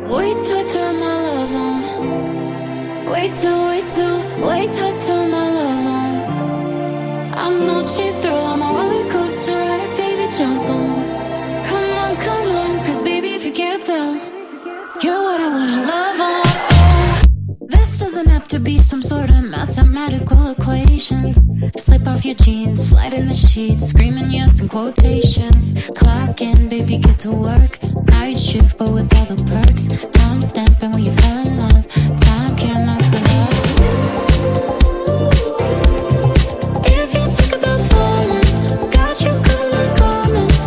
Wait till I turn my love on. Wait till I turn my love on. I'm no cheap thrill, I'm a roller coaster ride, baby, jump on. Come on, cause baby, if you can't tell, you're what I wanna love on. This doesn't have to be some sort of mathematical equation. Slip off your jeans, slide in the sheets, screaming yes in quotations. Clock in, baby, get to work. Night shift, but with all the perks. Time stamping when you fell in love. Time can't mess with us. If you think about falling, got you covered like garments.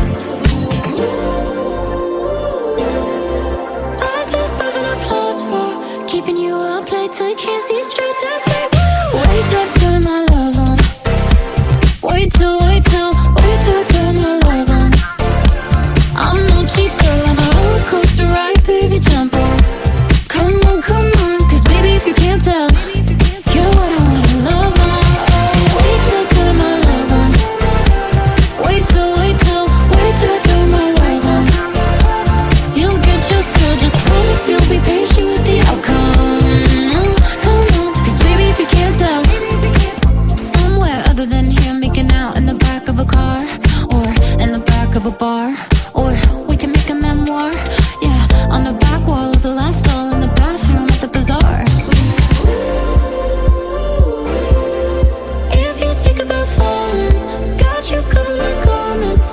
I deserve an applause for keeping you up late till you can't see straight. Just wait till I turn my love on. Wait till I turn my love on. I'm no cheap girl, I'm a roller coaster ride, baby, jump on. Come on, cause baby, if you can't tell, you're what I wanna love on. Wait till I turn my love on. Wait till I turn my love on. You'll get your thrill, just promise you'll be patient with the outcome. Come on, cause baby, if you can't tell, somewhere other than here, making out in the back of a car, or in the back of a bar, or we can make a memoir, yeah, on the back wall of the last stall in the bathroom at the bazaar. If you think about falling, got you covered like garments.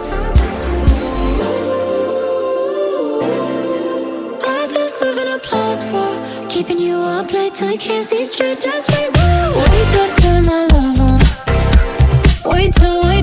I deserve an applause for keeping you up late till you can't see straight. Just wait till I turn my love on. Wait till